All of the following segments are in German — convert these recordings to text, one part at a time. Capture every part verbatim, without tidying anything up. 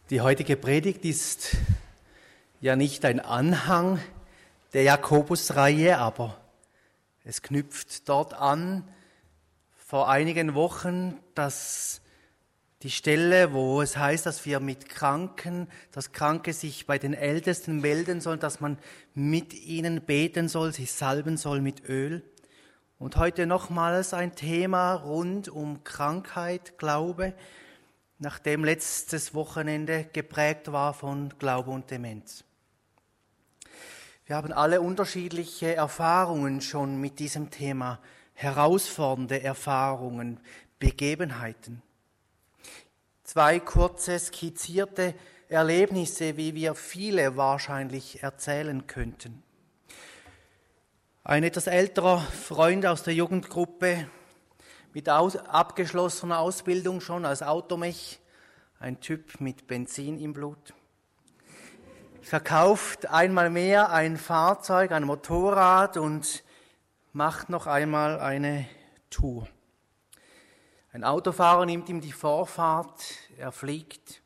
Die heutige Predigt ist ja nicht ein Anhang der Jakobusreihe, aber es knüpft dort an, vor einigen Wochen, dass die Stelle, wo es heißt, dass wir mit Kranken, dass Kranke sich bei den Ältesten melden sollen, dass man mit ihnen beten soll, sich salben soll mit Öl. Und heute nochmals ein Thema rund um Krankheit, Glaube, nachdem letztes Wochenende geprägt war von Glaube und Demenz. Wir haben alle unterschiedliche Erfahrungen schon mit diesem Thema, herausfordernde Erfahrungen, Begebenheiten. Zwei kurze skizzierte Erlebnisse, wie wir viele wahrscheinlich erzählen könnten. Ein etwas älterer Freund aus der Jugendgruppe, mit aus, abgeschlossener Ausbildung schon als Automech, ein Typ mit Benzin im Blut, verkauft einmal mehr ein Fahrzeug, ein Motorrad und macht noch einmal eine Tour. Ein Autofahrer nimmt ihm die Vorfahrt, er fliegt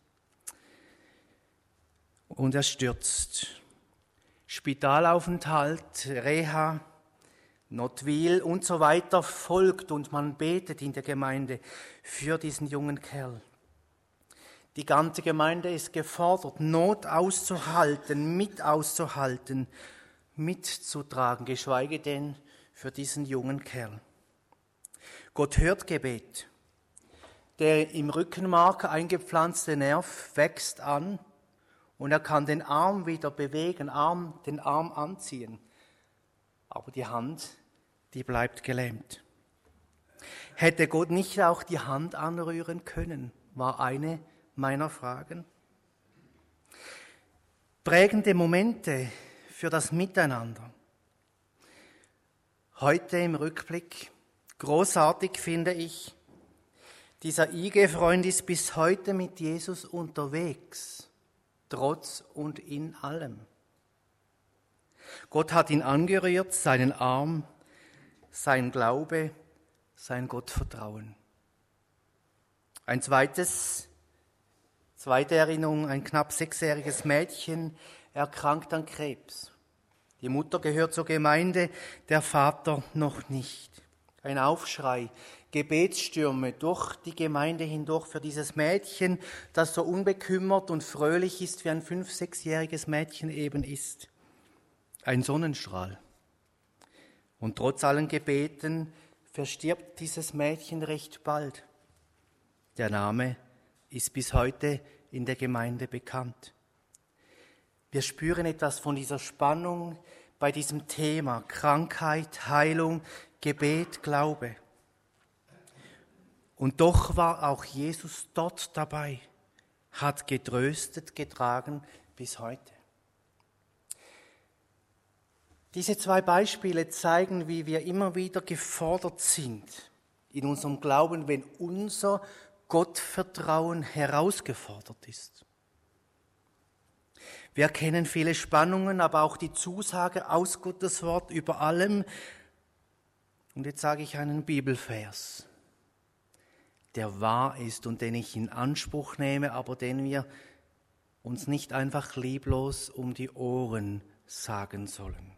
und er stürzt. Spitalaufenthalt, Reha, Notwil und so weiter folgt und man betet in der Gemeinde für diesen jungen Kerl. Die ganze Gemeinde ist gefordert, Not auszuhalten, mit auszuhalten, mitzutragen, geschweige denn für diesen jungen Kerl. Gott hört Gebet. Der im Rückenmark eingepflanzte Nerv wächst an und er kann den Arm wieder bewegen, Arm, den Arm anziehen. Aber die Hand, die bleibt gelähmt. Hätte Gott nicht auch die Hand anrühren können, war eine meiner Fragen. Prägende Momente für das Miteinander. Heute im Rückblick, großartig finde ich, dieser I G-Freund ist bis heute mit Jesus unterwegs, trotz und in allem. Gott hat ihn angerührt, seinen Arm, sein Glaube, sein Gottvertrauen. Ein zweites, zweite Erinnerung, ein knapp sechsjähriges Mädchen erkrankt an Krebs. Die Mutter gehört zur Gemeinde, der Vater noch nicht. Ein Aufschrei, Gebetsstürme durch die Gemeinde hindurch für dieses Mädchen, das so unbekümmert und fröhlich ist, wie ein fünf-, sechsjähriges Mädchen eben ist. Ein Sonnenstrahl. Und trotz allen Gebeten verstirbt dieses Mädchen recht bald. Der Name ist bis heute in der Gemeinde bekannt. Wir spüren etwas von dieser Spannung bei diesem Thema Krankheit, Heilung, Gebet, Glaube. Und doch war auch Jesus dort dabei, hat getröstet, getragen bis heute. Diese zwei Beispiele zeigen, wie wir immer wieder gefordert sind in unserem Glauben, wenn unser Gottvertrauen herausgefordert ist. Wir kennen viele Spannungen, aber auch die Zusage aus Gottes Wort über allem. Und jetzt sage ich einen Bibelvers, der wahr ist und den ich in Anspruch nehme, aber den wir uns nicht einfach lieblos um die Ohren sagen sollen.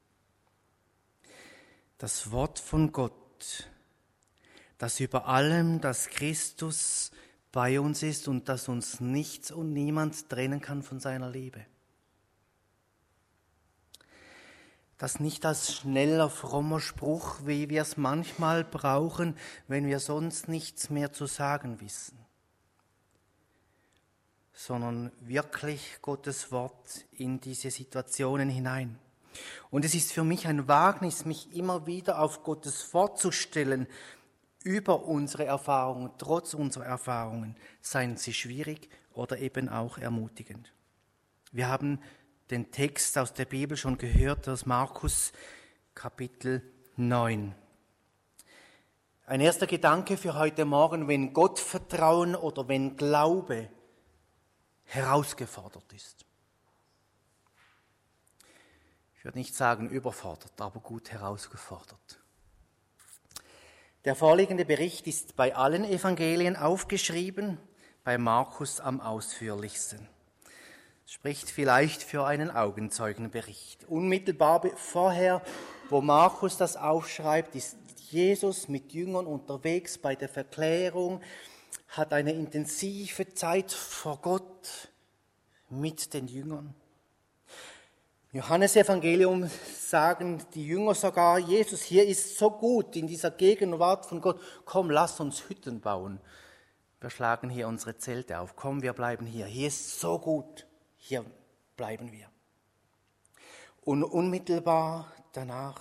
Das Wort von Gott, das über allem, dass Christus bei uns ist und dass uns nichts und niemand trennen kann von seiner Liebe. Das nicht als schneller, frommer Spruch, wie wir es manchmal brauchen, wenn wir sonst nichts mehr zu sagen wissen, sondern wirklich Gottes Wort in diese Situationen hinein. Und es ist für mich ein Wagnis, mich immer wieder auf Gottes Wort zu stellen, über unsere Erfahrungen, trotz unserer Erfahrungen, seien sie schwierig oder eben auch ermutigend. Wir haben den Text aus der Bibel schon gehört, aus Markus Kapitel neun. Ein erster Gedanke für heute Morgen, wenn Gottvertrauen oder wenn Glaube herausgefordert ist. Ich würde nicht sagen überfordert, aber gut herausgefordert. Der vorliegende Bericht ist bei allen Evangelien aufgeschrieben. bei Markus am ausführlichsten. Spricht vielleicht für einen Augenzeugenbericht. Unmittelbar vorher, wo Markus das aufschreibt, ist Jesus mit Jüngern unterwegs bei der Verklärung, hat eine intensive Zeit vor Gott mit den Jüngern. Im Johannesevangelium sagen die Jünger sogar, Jesus, hier ist so gut in dieser Gegenwart von Gott. Komm, lass uns Hütten bauen. Wir schlagen hier unsere Zelte auf. Komm, wir bleiben hier. Hier ist so gut. Hier bleiben wir. Und unmittelbar danach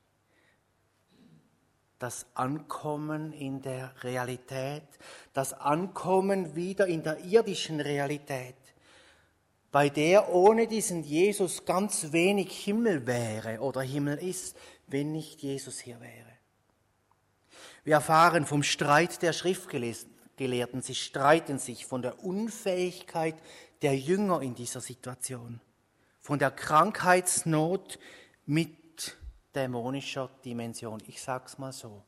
das Ankommen in der Realität, das Ankommen wieder in der irdischen Realität, bei der ohne diesen Jesus ganz wenig Himmel wäre oder Himmel ist, wenn nicht Jesus hier wäre. Wir erfahren vom Streit der Schriftgelehrten. Sie streiten sich von der Unfähigkeit der Jünger in dieser Situation, von der Krankheitsnot mit dämonischer Dimension. Ich sag's mal so.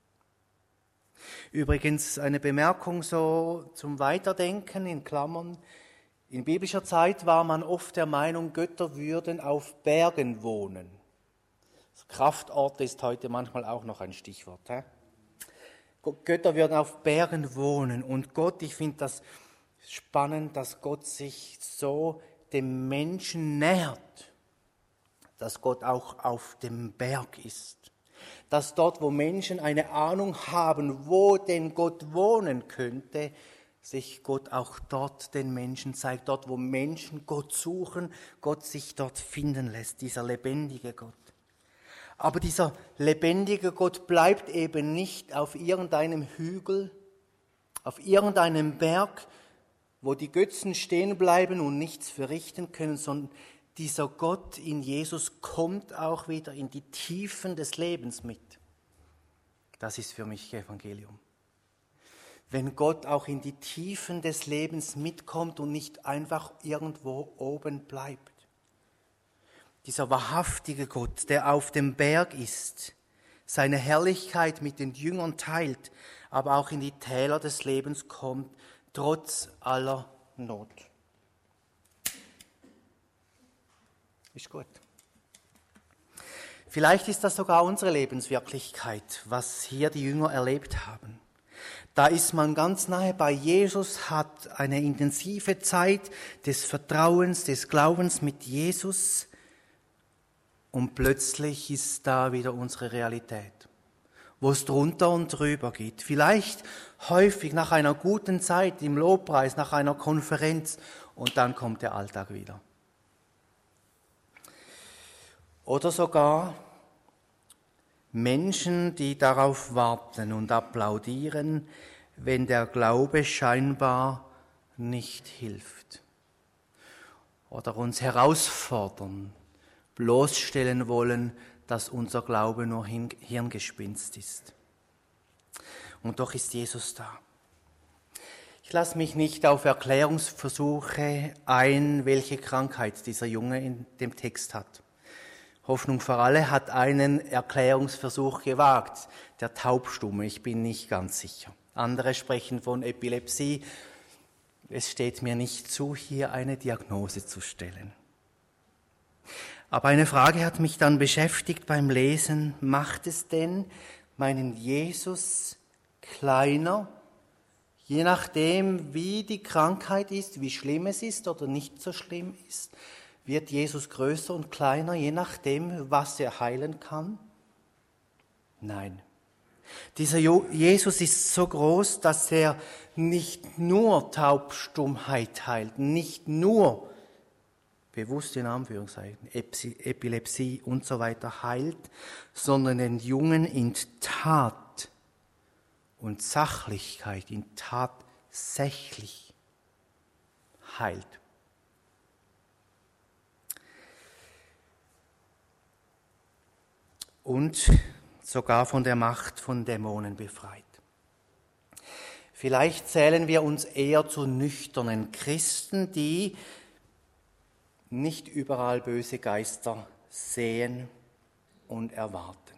Übrigens eine Bemerkung so zum Weiterdenken in Klammern. In biblischer Zeit war man oft der Meinung, Götter würden auf Bergen wohnen. Kraftorte ist heute manchmal auch noch ein Stichwort. He? Götter würden auf Bergen wohnen. Und Gott, ich finde das spannend, dass Gott sich so dem Menschen nähert, dass Gott auch auf dem Berg ist. Dass dort, wo Menschen eine Ahnung haben, wo denn Gott wohnen könnte, sich Gott auch dort den Menschen zeigt. Dort, wo Menschen Gott suchen, Gott sich dort finden lässt, dieser lebendige Gott. Aber dieser lebendige Gott bleibt eben nicht auf irgendeinem Hügel, auf irgendeinem Berg, wo die Götzen stehen bleiben und nichts verrichten können, sondern dieser Gott in Jesus kommt auch wieder in die Tiefen des Lebens mit. Das ist für mich Evangelium. Wenn Gott auch in die Tiefen des Lebens mitkommt und nicht einfach irgendwo oben bleibt. Dieser wahrhaftige Gott, der auf dem Berg ist, seine Herrlichkeit mit den Jüngern teilt, aber auch in die Täler des Lebens kommt, trotz aller Not. Ist gut. Vielleicht ist das sogar unsere Lebenswirklichkeit, was hier die Jünger erlebt haben. Da ist man ganz nahe bei Jesus, hat eine intensive Zeit des Vertrauens, des Glaubens mit Jesus und plötzlich ist da wieder unsere Realität, wo es drunter und drüber geht. Vielleicht häufig nach einer guten Zeit im Lobpreis, nach einer Konferenz und dann kommt der Alltag wieder. Oder sogar Menschen, die darauf warten und applaudieren, wenn der Glaube scheinbar nicht hilft. Oder uns herausfordern, bloßstellen wollen, dass unser Glaube nur Hirngespinst ist. Und doch ist Jesus da. Ich lasse mich nicht auf Erklärungsversuche ein, welche Krankheit dieser Junge in dem Text hat. Hoffnung für alle hat einen Erklärungsversuch gewagt, der Taubstumme, ich bin nicht ganz sicher. Andere sprechen von Epilepsie. Es steht mir nicht zu, hier eine Diagnose zu stellen. Aber eine Frage hat mich dann beschäftigt beim Lesen. Macht es denn meinen Jesus kleiner, je nachdem, wie die Krankheit ist, wie schlimm es ist oder nicht so schlimm ist? Wird Jesus größer und kleiner, je nachdem, was er heilen kann? Nein. Dieser Jesus ist so groß, dass er nicht nur Taubstummheit heilt, nicht nur, bewusst in Anführungszeichen, Epilepsie und so weiter heilt, sondern den Jungen in Tat und Sachlichkeit, in tatsächlich heilt. Und sogar von der Macht von Dämonen befreit. Vielleicht zählen wir uns eher zu nüchternen Christen, die nicht überall böse Geister sehen und erwarten.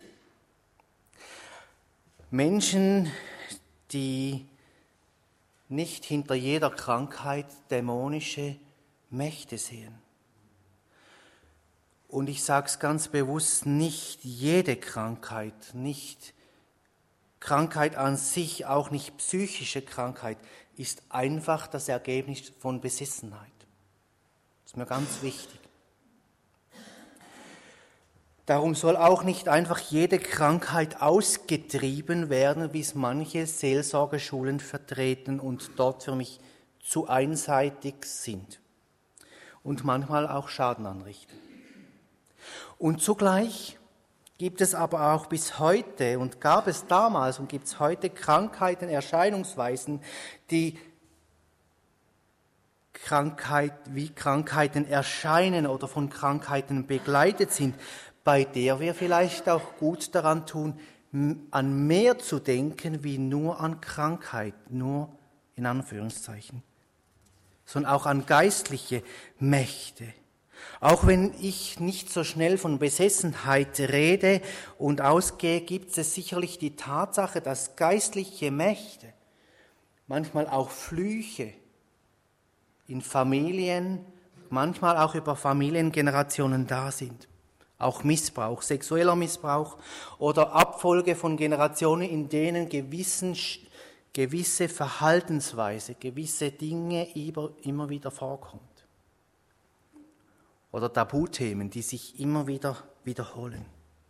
Menschen, die nicht hinter jeder Krankheit dämonische Mächte sehen. Und ich sage es ganz bewusst, nicht jede Krankheit, nicht Krankheit an sich, auch nicht psychische Krankheit, ist einfach das Ergebnis von Besessenheit. Das ist mir ganz wichtig. Darum soll auch nicht einfach jede Krankheit ausgetrieben werden, wie es manche Seelsorgeschulen vertreten und dort für mich zu einseitig sind und manchmal auch Schaden anrichten. Und zugleich gibt es aber auch bis heute und gab es damals und gibt es heute Krankheiten, Erscheinungsweisen, die Krankheit, wie Krankheiten erscheinen oder von Krankheiten begleitet sind, bei der wir vielleicht auch gut daran tun, an mehr zu denken, wie nur an Krankheit, nur in Anführungszeichen, sondern auch an geistliche Mächte. Auch wenn ich nicht so schnell von Besessenheit rede und ausgehe, gibt es sicherlich die Tatsache, dass geistliche Mächte, manchmal auch Flüche in Familien, manchmal auch über Familiengenerationen da sind. Auch Missbrauch, sexueller Missbrauch oder Abfolge von Generationen, in denen gewissen, gewisse Verhaltensweise, gewisse Dinge immer wieder vorkommt. Oder Tabuthemen, die sich immer wieder wiederholen.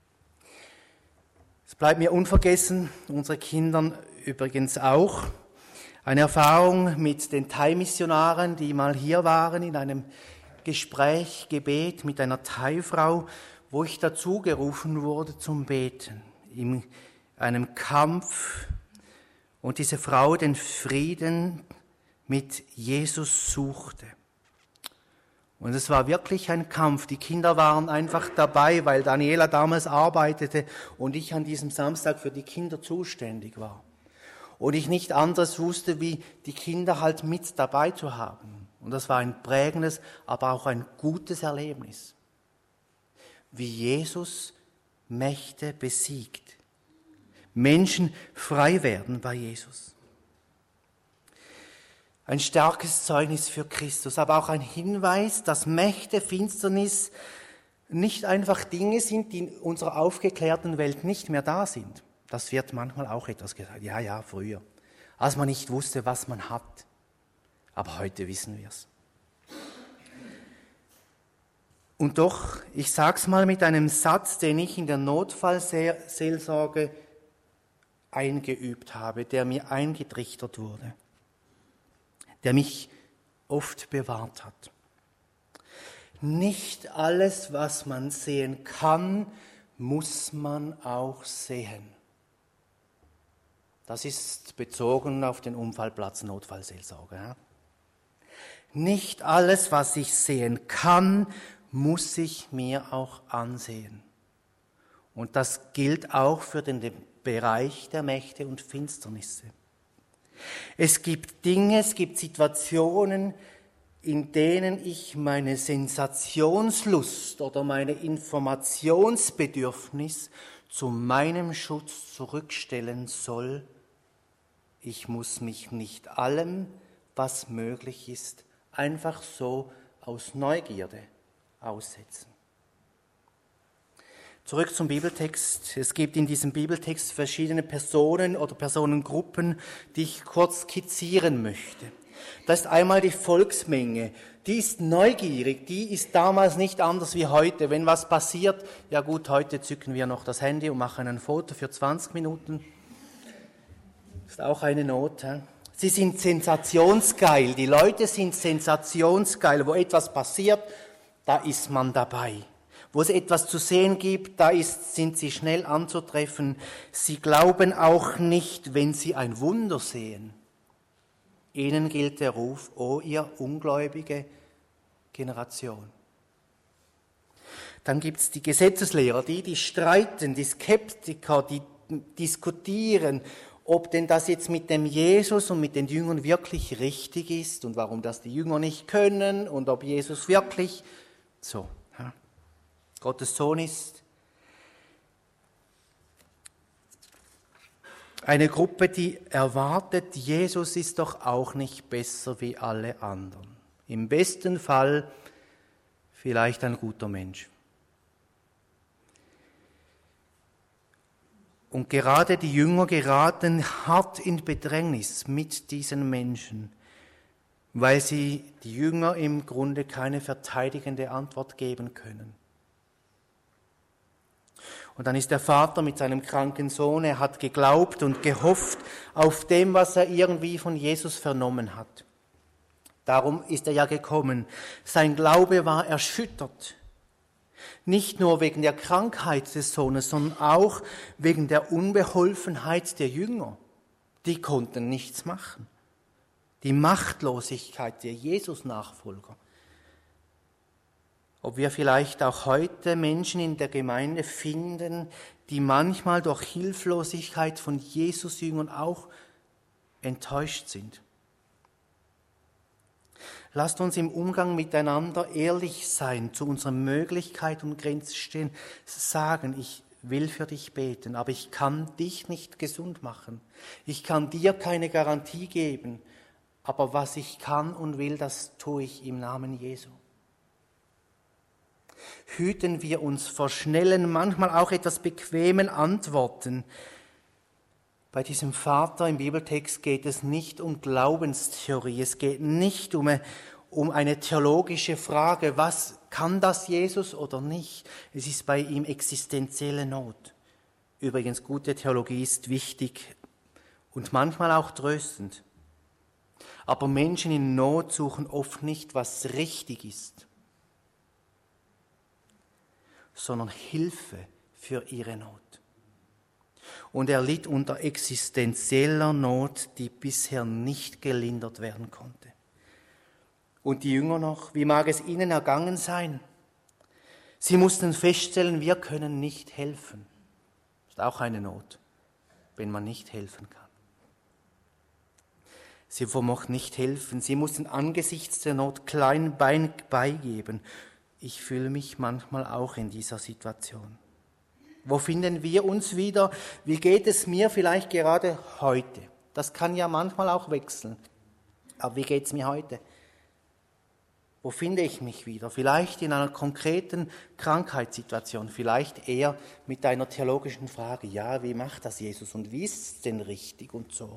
Es bleibt mir unvergessen, unsere Kindern übrigens auch, eine Erfahrung mit den Thai-Missionaren, die mal hier waren, in einem Gespräch, Gebet mit einer Thai-Frau, wo ich dazu gerufen wurde zum Beten, in einem Kampf, und diese Frau den Frieden mit Jesus suchte. Und es war wirklich ein Kampf. Die Kinder waren einfach dabei, weil Daniela damals arbeitete und ich an diesem Samstag für die Kinder zuständig war. Und ich nicht anderes wusste, wie die Kinder halt mit dabei zu haben. Und das war ein prägendes, aber auch ein gutes Erlebnis. Wie Jesus Mächte besiegt. Menschen frei werden bei Jesus. Ein starkes Zeugnis für Christus, aber auch ein Hinweis, dass Mächte, Finsternis nicht einfach Dinge sind, die in unserer aufgeklärten Welt nicht mehr da sind. Das wird manchmal auch etwas gesagt. Ja, ja, früher, als man nicht wusste, was man hat. Aber heute wissen wir es. Und doch, ich sage es mal mit einem Satz, den ich in der Notfallseelsorge eingeübt habe, der mir eingetrichtert wurde, der mich oft bewahrt hat. Nicht alles, was man sehen kann, muss man auch sehen. Das ist bezogen auf den Unfallplatz Notfallseelsorge. Ja? Nicht alles, was ich sehen kann, muss ich mir auch ansehen. Und das gilt auch für den Bereich der Mächte und Finsternisse. Es gibt Dinge, es gibt Situationen, in denen ich meine Sensationslust oder meine Informationsbedürfnis zu meinem Schutz zurückstellen soll. Ich muss mich nicht allem, was möglich ist, einfach so aus Neugierde aussetzen. Zurück zum Bibeltext. Es gibt in diesem Bibeltext verschiedene Personen oder Personengruppen, die ich kurz skizzieren möchte. Das ist einmal die Volksmenge. Die ist neugierig, die ist damals nicht anders wie heute. Wenn was passiert, ja gut, heute zücken wir noch das Handy und machen ein Foto für zwanzig Minuten. Das ist auch eine Not. He? Sie sind sensationsgeil. Die Leute sind sensationsgeil. Wo etwas passiert, da ist man dabei. Wo es etwas zu sehen gibt, da ist, sind sie schnell anzutreffen. Sie glauben auch nicht, wenn sie ein Wunder sehen. Ihnen gilt der Ruf, o ihr ungläubige Generation. Dann gibt es die Gesetzeslehrer, die, die streiten, die Skeptiker, die diskutieren, ob denn das jetzt mit dem Jesus und mit den Jüngern wirklich richtig ist und warum das die Jünger nicht können und ob Jesus wirklich so ja, Gottes Sohn ist. Eine Gruppe, die erwartet, Jesus ist doch auch nicht besser wie alle anderen. Im besten Fall vielleicht ein guter Mensch. Und gerade die Jünger geraten hart in Bedrängnis mit diesen Menschen, weil sie die Jünger im Grunde keine verteidigende Antwort geben können. Und dann ist der Vater mit seinem kranken Sohn, er hat geglaubt und gehofft auf dem, was er irgendwie von Jesus vernommen hat. Darum ist er ja gekommen. Sein Glaube war erschüttert. Nicht nur wegen der Krankheit des Sohnes, sondern auch wegen der Unbeholfenheit der Jünger. Die konnten nichts machen. Die Machtlosigkeit der Jesus-Nachfolger. Ob wir vielleicht auch heute Menschen in der Gemeinde finden, die manchmal durch Hilflosigkeit von Jesus-Jüngern auch enttäuscht sind. Lasst uns im Umgang miteinander ehrlich sein, zu unserer Möglichkeit und Grenze stehen, sagen, ich will für dich beten, aber ich kann dich nicht gesund machen. Ich kann dir keine Garantie geben, aber was ich kann und will, das tue ich im Namen Jesu. Hüten wir uns vor schnellen, manchmal auch etwas bequemen Antworten. Bei diesem Vater im Bibeltext geht es nicht um Glaubenstheorie, es geht nicht um eine, um eine theologische Frage, was kann das Jesus oder nicht. Es ist bei ihm existenzielle Not. Übrigens, gute Theologie ist wichtig und manchmal auch tröstend. Aber Menschen in Not suchen oft nicht, was richtig ist, sondern Hilfe für ihre Not. Und er litt unter existenzieller Not, die bisher nicht gelindert werden konnte. Und die Jünger noch, wie mag es ihnen ergangen sein? Sie mussten feststellen, wir können nicht helfen. Das ist auch eine Not, wenn man nicht helfen kann. Sie vermochten nicht helfen, sie mussten angesichts der Not klein beigeben. Ich fühle mich manchmal auch in dieser Situation. Wo finden wir uns wieder? Wie geht es mir vielleicht gerade heute? Das kann ja manchmal auch wechseln. Aber wie geht es mir heute? Wo finde ich mich wieder? Vielleicht in einer konkreten Krankheitssituation, vielleicht eher mit einer theologischen Frage. Ja, wie macht das Jesus und wie ist es denn richtig und so?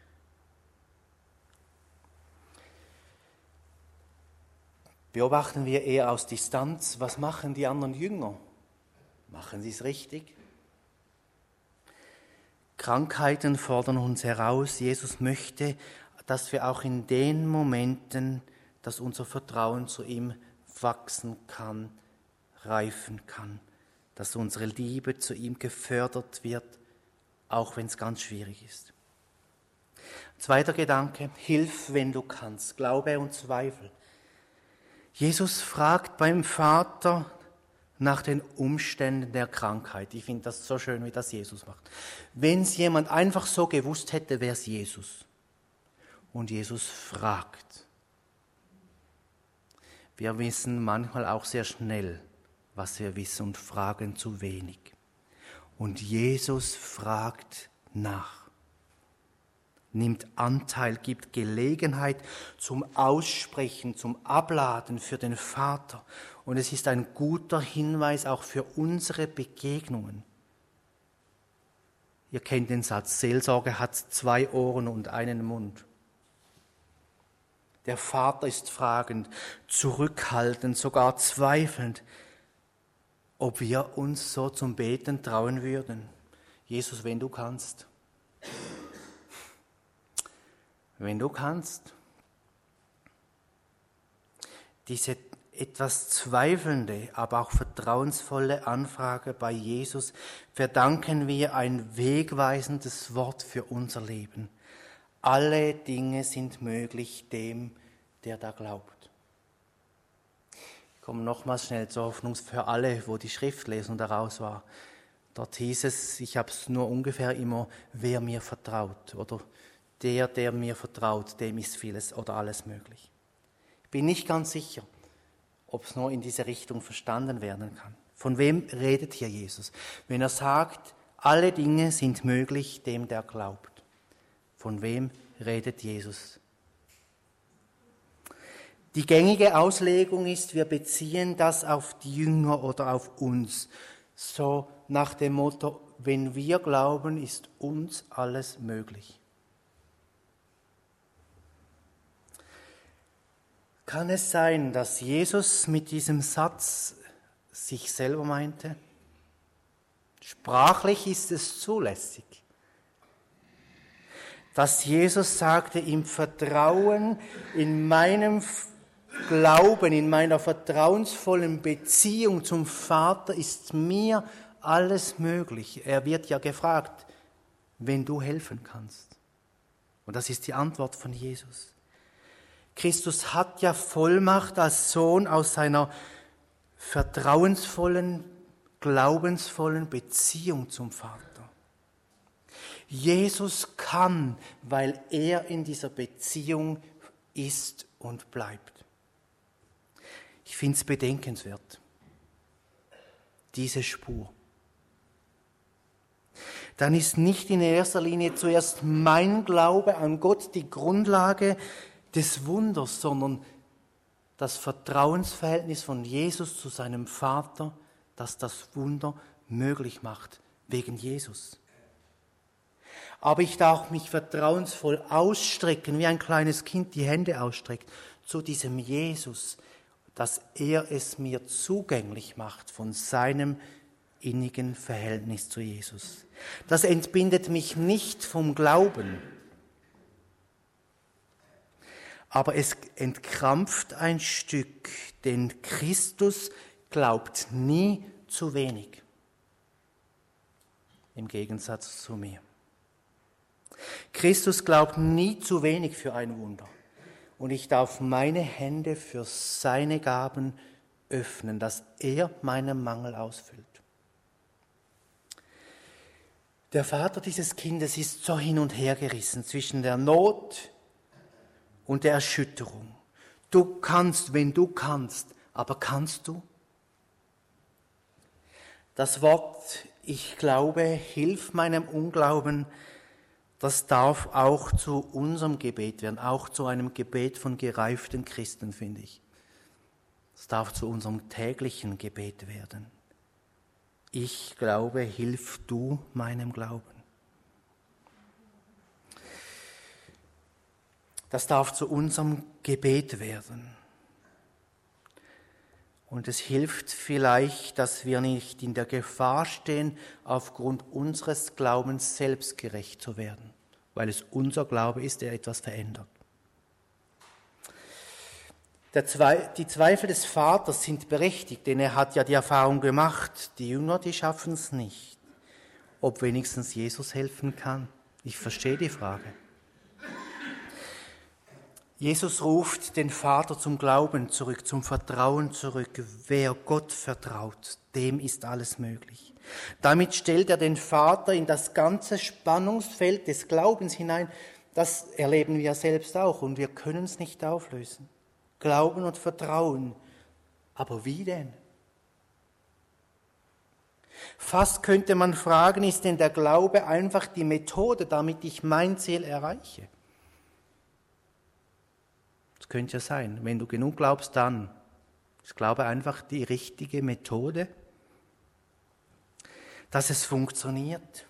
Beobachten wir eher aus Distanz, was machen die anderen Jünger? Machen sie es richtig? Krankheiten fordern uns heraus. Jesus möchte, dass wir auch in den Momenten, dass unser Vertrauen zu ihm wachsen kann, reifen kann, dass unsere Liebe zu ihm gefördert wird, auch wenn es ganz schwierig ist. Zweiter Gedanke, hilf, wenn du kannst, Glaube und Zweifel. Jesus fragt beim Vater nach den Umständen der Krankheit. Ich finde das so schön, wie das Jesus macht. Wenn es jemand einfach so gewusst hätte, wäre es Jesus. Und Jesus fragt. Wir wissen manchmal auch sehr schnell, was wir wissen und fragen zu wenig. Und Jesus fragt nach. Nimmt Anteil, gibt Gelegenheit zum Aussprechen, zum Abladen für den Vater. Und es ist ein guter Hinweis auch für unsere Begegnungen. Ihr kennt den Satz, Seelsorge hat zwei Ohren und einen Mund. Der Vater ist fragend, zurückhaltend, sogar zweifelnd, ob wir uns so zum Beten trauen würden. Jesus, wenn du kannst. Wenn du kannst. Diese etwas zweifelnde, aber auch vertrauensvolle Anfrage bei Jesus verdanken wir ein wegweisendes Wort für unser Leben. Alle Dinge sind möglich dem, der da glaubt. Ich komme nochmals schnell zur Hoffnung für alle, wo die Schriftlesung daraus war. Dort hieß es, ich habe es nur ungefähr immer, wer mir vertraut oder der, der mir vertraut, dem ist vieles oder alles möglich. Ich bin nicht ganz sicher, ob es nur in diese Richtung verstanden werden kann. Von wem redet hier Jesus? Wenn er sagt, Alle Dinge sind möglich dem, der glaubt. Von wem redet Jesus? Die gängige Auslegung ist, wir beziehen das auf die Jünger oder auf uns. So nach dem Motto, wenn wir glauben, ist uns alles möglich. Kann es sein, dass Jesus mit diesem Satz sich selber meinte? Sprachlich ist es zulässig. Dass Jesus sagte, im Vertrauen, in meinem Glauben, in meiner vertrauensvollen Beziehung zum Vater ist mir alles möglich. Er wird ja gefragt, wenn du helfen kannst. Und das ist die Antwort von Jesus. Christus hat ja Vollmacht als Sohn aus seiner vertrauensvollen, glaubensvollen Beziehung zum Vater. Jesus kann, weil er in dieser Beziehung ist und bleibt. Ich finde es bedenkenswert, diese Spur. Dann ist nicht in erster Linie zuerst mein Glaube an Gott die Grundlage des Wunders, sondern das Vertrauensverhältnis von Jesus zu seinem Vater, das das Wunder möglich macht, wegen Jesus. Aber ich darf mich vertrauensvoll ausstrecken, wie ein kleines Kind die Hände ausstreckt, zu diesem Jesus, dass er es mir zugänglich macht von seinem innigen Verhältnis zu Jesus. Das entbindet mich nicht vom Glauben, aber es entkrampft ein Stück, denn Christus glaubt nie zu wenig, im Gegensatz zu mir. Christus glaubt nie zu wenig für ein Wunder. Und ich darf meine Hände für seine Gaben öffnen, dass er meinen Mangel ausfüllt. Der Vater dieses Kindes ist so hin und her gerissen zwischen der Not und der Erschütterung. Du kannst, wenn du kannst, aber kannst du? Das Wort, ich glaube, hilf meinem Unglauben, das darf auch zu unserem Gebet werden, auch zu einem Gebet von gereiften Christen, finde ich. Das darf zu unserem täglichen Gebet werden. Ich glaube, hilf du meinem Glauben. Das darf zu unserem Gebet werden. Und es hilft vielleicht, dass wir nicht in der Gefahr stehen, aufgrund unseres Glaubens selbstgerecht zu werden, weil es unser Glaube ist, der etwas verändert. Der Zwe- die Zweifel des Vaters sind berechtigt, denn er hat ja die Erfahrung gemacht, die Jünger, die schaffen es nicht. Ob wenigstens Jesus helfen kann? Ich verstehe die Frage. Jesus ruft den Vater zum Glauben zurück, zum Vertrauen zurück. Wer Gott vertraut, dem ist alles möglich. Damit stellt er den Vater in das ganze Spannungsfeld des Glaubens hinein. Das erleben wir selbst auch und wir können es nicht auflösen. Glauben und Vertrauen. Aber wie denn? Fast könnte man fragen, ist denn der Glaube einfach die Methode, damit ich mein Ziel erreiche? Das könnte ja sein. Wenn du genug glaubst, dann. Ich glaube einfach die richtige Methode, dass es funktioniert.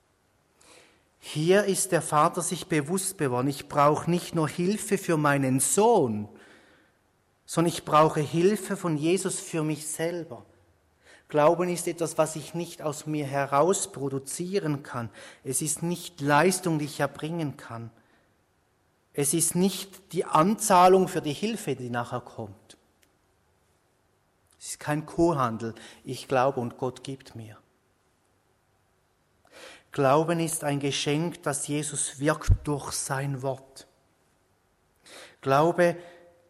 Hier ist der Vater sich bewusst geworden, ich brauche nicht nur Hilfe für meinen Sohn, sondern ich brauche Hilfe von Jesus für mich selber. Glauben ist etwas, was ich nicht aus mir heraus produzieren kann. Es ist nicht Leistung, die ich erbringen kann. Es ist nicht die Anzahlung für die Hilfe, die nachher kommt. Es ist kein Kuhhandel. Ich glaube und Gott gibt mir. Glauben ist ein Geschenk, das Jesus wirkt durch sein Wort. Glaube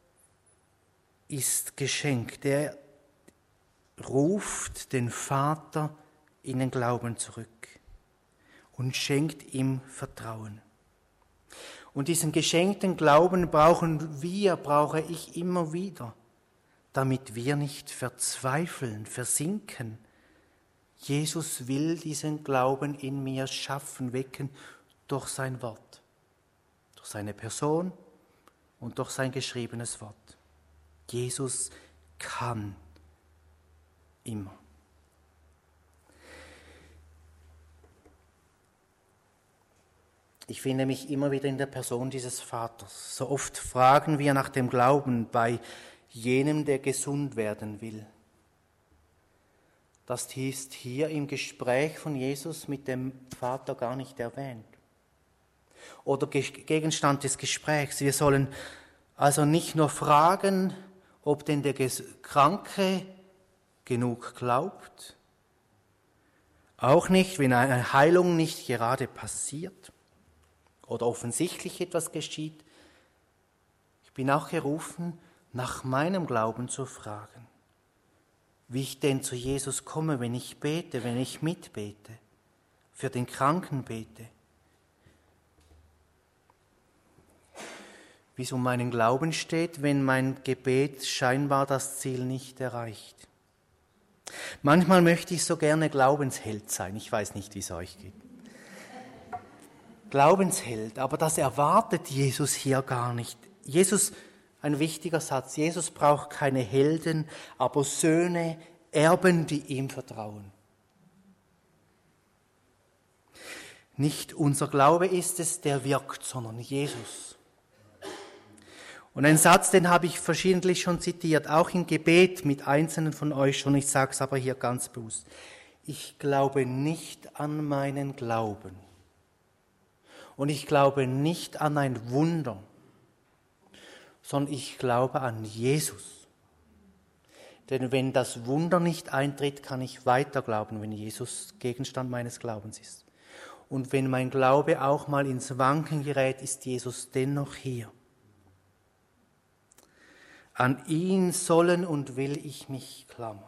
ist Geschenk, der ruft den Vater in den Glauben zurück und schenkt ihm Vertrauen. Und diesen geschenkten Glauben brauchen wir, brauche ich immer wieder, damit wir nicht verzweifeln, versinken, Jesus will diesen Glauben in mir schaffen, wecken durch sein Wort, durch seine Person und durch sein geschriebenes Wort. Jesus kann immer. Ich finde mich immer wieder in der Person dieses Vaters. So oft fragen wir nach dem Glauben bei jenem, der gesund werden will. Das ist hier im Gespräch von Jesus mit dem Vater gar nicht erwähnt. Oder Gegenstand des Gesprächs. Wir sollen also nicht nur fragen, ob denn der Kranke genug glaubt, auch nicht, wenn eine Heilung nicht gerade passiert oder offensichtlich etwas geschieht. Ich bin auch gerufen, nach meinem Glauben zu fragen, wie ich denn zu Jesus komme, wenn ich bete, wenn ich mitbete, für den Kranken bete. Wie es um meinen Glauben steht, wenn mein Gebet scheinbar das Ziel nicht erreicht. Manchmal möchte ich so gerne Glaubensheld sein. Ich weiß nicht, wie es euch geht. Glaubensheld, aber das erwartet Jesus hier gar nicht. Jesus, ein wichtiger Satz, Jesus braucht keine Helden, aber Söhne, Erben, die ihm vertrauen. Nicht unser Glaube ist es, der wirkt, sondern Jesus. Und ein Satz, den habe ich verschiedentlich schon zitiert, auch im Gebet mit Einzelnen von euch schon, ich sage es aber hier ganz bewusst. Ich glaube nicht an meinen Glauben. Und ich glaube nicht an ein Wunder, sondern ich glaube an Jesus. Denn wenn das Wunder nicht eintritt, kann ich weiter glauben, wenn Jesus Gegenstand meines Glaubens ist. Und wenn mein Glaube auch mal ins Wanken gerät, ist Jesus dennoch hier. An ihn sollen und will ich mich klammern.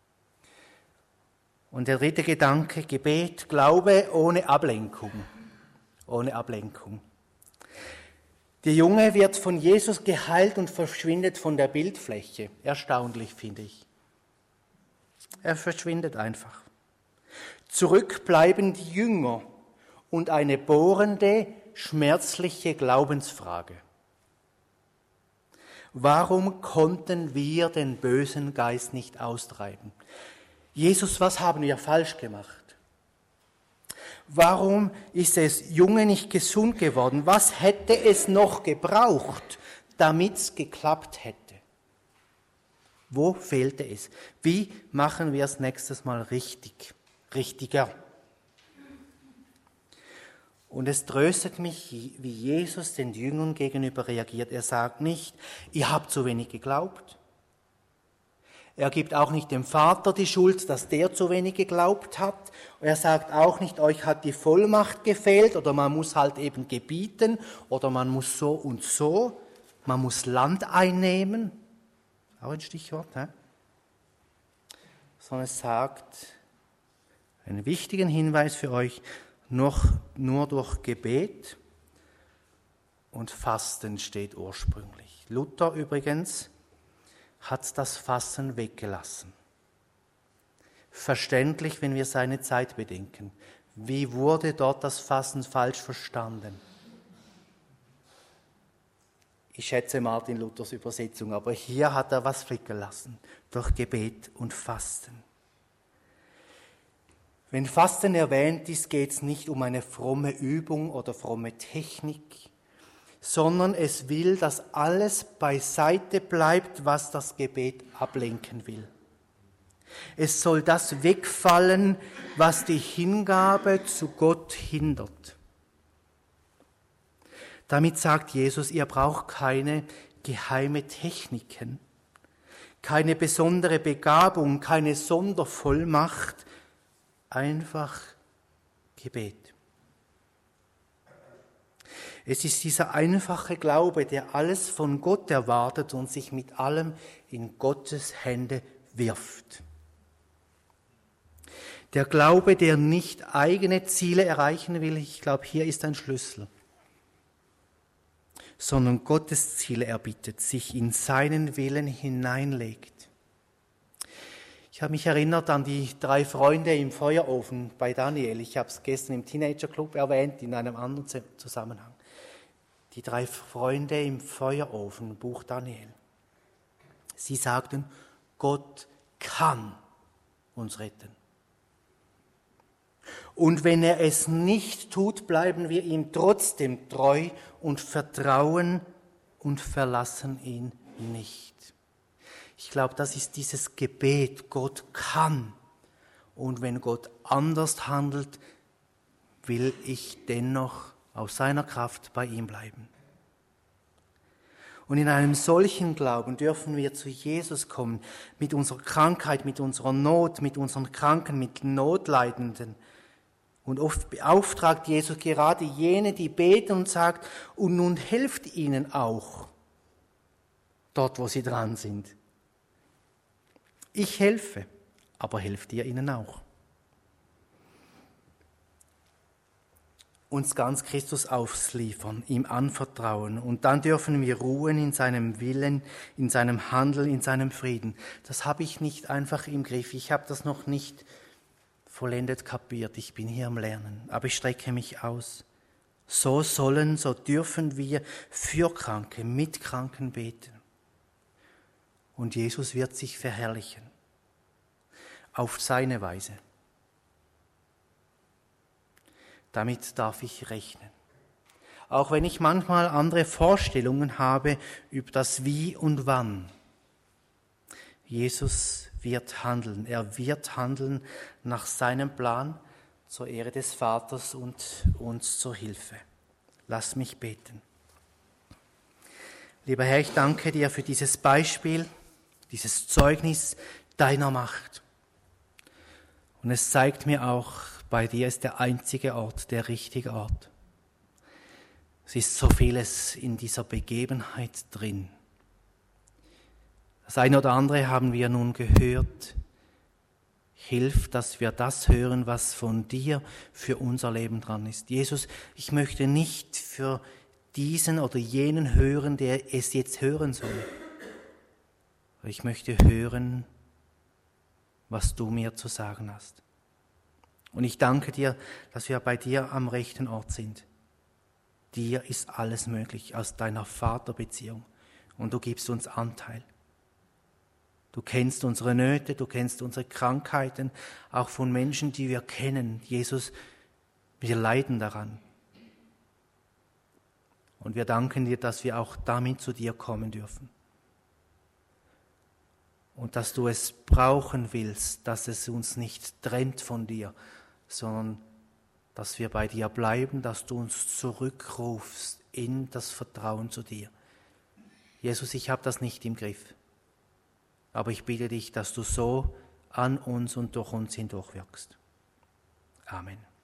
Und der dritte Gedanke, Gebet, Glaube ohne Ablenkung. Ohne Ablenkung. Der Junge wird von Jesus geheilt und verschwindet von der Bildfläche. Erstaunlich, finde ich. Er verschwindet einfach. Zurück bleiben die Jünger und eine bohrende, schmerzliche Glaubensfrage. Warum konnten wir den bösen Geist nicht austreiben? Jesus, was haben wir falsch gemacht? Warum ist das Junge nicht gesund geworden? Was hätte es noch gebraucht, damit es geklappt hätte? Wo fehlte es? Wie machen wir es nächstes Mal richtig, richtiger? Und es tröstet mich, wie Jesus den Jüngern gegenüber reagiert. Er sagt nicht, ihr habt zu wenig geglaubt. Er gibt auch nicht dem Vater die Schuld, dass der zu wenig geglaubt hat. Er sagt auch nicht, euch hat die Vollmacht gefehlt oder man muss halt eben gebieten oder man muss so und so. Man muss Land einnehmen. Auch ein Stichwort, hä? Sondern es sagt, einen wichtigen Hinweis für euch, noch, nur durch Gebet und Fasten steht ursprünglich. Luther übrigens hat das Fasten weggelassen. Verständlich, wenn wir seine Zeit bedenken. Wie wurde dort das Fasten falsch verstanden? Ich schätze Martin Luthers Übersetzung, aber hier hat er was weggelassen, durch Gebet und Fasten. Wenn Fasten erwähnt ist, geht es nicht um eine fromme Übung oder fromme Technik, sondern es will, dass alles beiseite bleibt, was das Gebet ablenken will. Es soll das wegfallen, was die Hingabe zu Gott hindert. Damit sagt Jesus, ihr braucht keine geheime Techniken, keine besondere Begabung, keine Sondervollmacht, einfach Gebet. Es ist dieser einfache Glaube, der alles von Gott erwartet und sich mit allem in Gottes Hände wirft. Der Glaube, der nicht eigene Ziele erreichen will, ich glaube, hier ist ein Schlüssel, sondern Gottes Ziele erbittet, sich in seinen Willen hineinlegt. Ich habe mich erinnert an die drei Freunde im Feuerofen bei Daniel. Ich habe es gestern im Teenager-Club erwähnt, in einem anderen Zusammenhang. Die drei Freunde im Feuerofen, Buch Daniel. Sie sagten, Gott kann uns retten. Und wenn er es nicht tut, bleiben wir ihm trotzdem treu und vertrauen und verlassen ihn nicht. Ich glaube, das ist dieses Gebet, Gott kann. Und wenn Gott anders handelt, will ich dennoch aus seiner Kraft bei ihm bleiben. Und in einem solchen Glauben dürfen wir zu Jesus kommen, mit unserer Krankheit, mit unserer Not, mit unseren Kranken, mit Notleidenden. Und oft beauftragt Jesus gerade jene, die beten und sagt, und nun helft ihnen auch, dort wo sie dran sind. Ich helfe, aber helft ihr ihnen auch. Uns ganz Christus ausliefern, ihm anvertrauen und dann dürfen wir ruhen in seinem Willen, in seinem Handeln, in seinem Frieden. Das habe ich nicht einfach im Griff, ich habe das noch nicht vollendet kapiert, ich bin hier am Lernen, aber ich strecke mich aus. So sollen, so dürfen wir für Kranke, mit Kranken beten. Und Jesus wird sich verherrlichen, auf seine Weise. Damit darf ich rechnen. Auch wenn ich manchmal andere Vorstellungen habe über das Wie und Wann. Jesus wird handeln. Er wird handeln nach seinem Plan zur Ehre des Vaters und uns zur Hilfe. Lass mich beten. Lieber Herr, ich danke dir für dieses Beispiel, dieses Zeugnis deiner Macht. Und es zeigt mir auch, bei dir ist der einzige Ort, der richtige Ort. Es ist so vieles in dieser Begebenheit drin. Das eine oder andere haben wir nun gehört. Hilf, dass wir das hören, was von dir für unser Leben dran ist. Jesus, ich möchte nicht für diesen oder jenen hören, der es jetzt hören soll. Ich möchte hören, was du mir zu sagen hast. Und ich danke dir, dass wir bei dir am rechten Ort sind. Dir ist alles möglich aus deiner Vaterbeziehung und du gibst uns Anteil. Du kennst unsere Nöte, du kennst unsere Krankheiten, auch von Menschen, die wir kennen. Jesus, wir leiden daran. Und wir danken dir, dass wir auch damit zu dir kommen dürfen. Und dass du es brauchen willst, dass es uns nicht trennt von dir, sondern dass wir bei dir bleiben, dass du uns zurückrufst in das Vertrauen zu dir. Jesus, ich habe das nicht im Griff, aber ich bitte dich, dass du so an uns und durch uns hindurch wirkst. Amen.